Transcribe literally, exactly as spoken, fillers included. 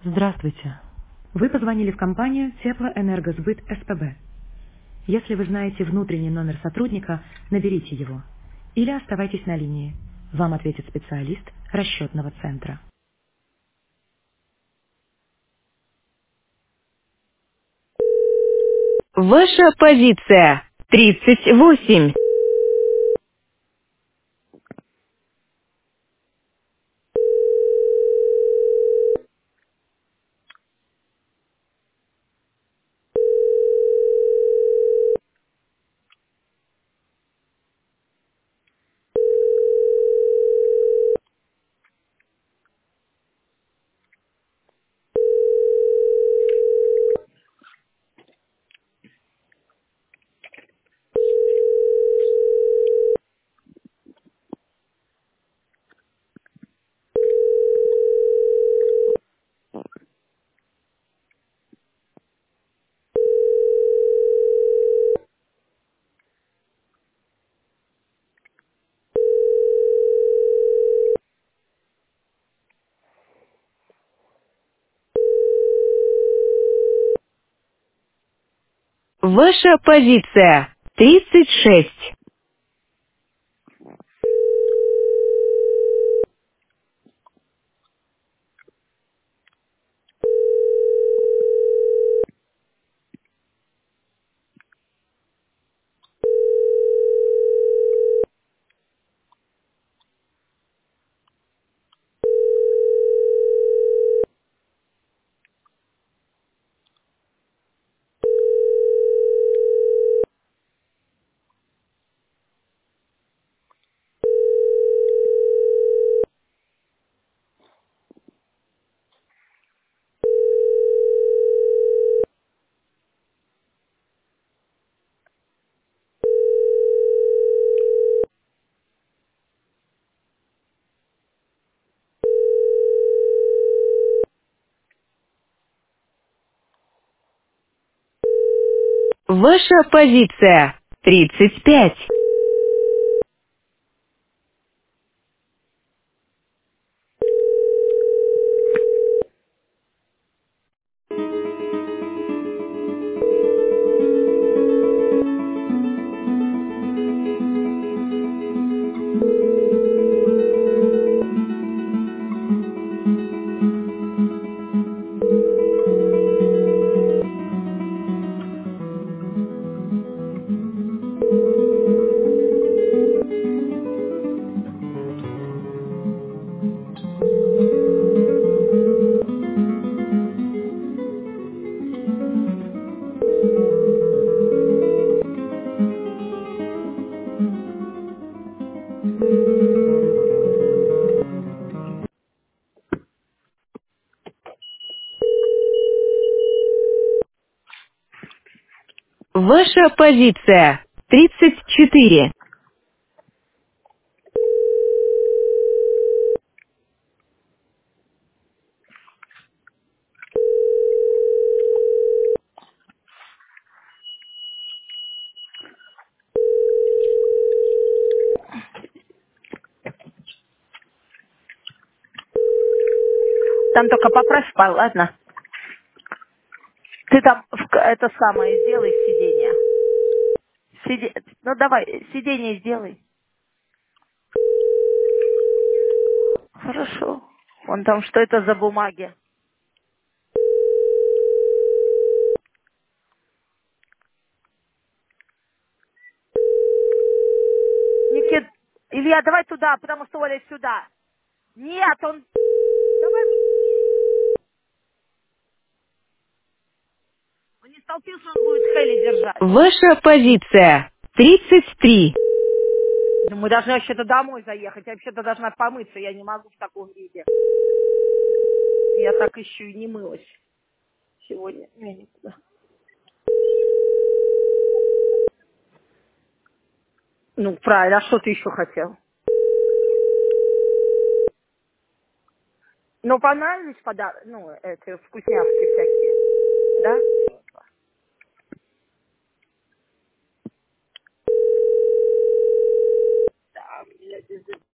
Здравствуйте. Вы позвонили в компанию Теплоэнергосбыт СПБ. Если вы знаете внутренний номер сотрудника, наберите его. Или оставайтесь на линии. Вам ответит специалист расчетного центра. Ваша позиция тридцать восемь. Ваша позиция тридцать шесть. Ваша позиция тридцать пять. Ваша позиция тридцать четыре. Там только поправь, па- ладно? Ты там в к- это самое сделай сиденье. Сиди... Ну давай, сиденье сделай. Хорошо. Вон там, что это за бумаги? Никит, Илья, давай туда, потому что Оля сюда. Нет, он... Давай, он не столпился, он будет Хелли держать. Ваша позиция тридцать три. Ну, мы должны вообще-то домой заехать. Я вообще-то должна помыться. Я не могу в таком виде. Я так еще и не мылась сегодня. Я никуда. Ну, правильно. А что ты еще хотел? Ну, понравились подарки? Ну, эти вкусняшки всякие. Да? Да, блядь,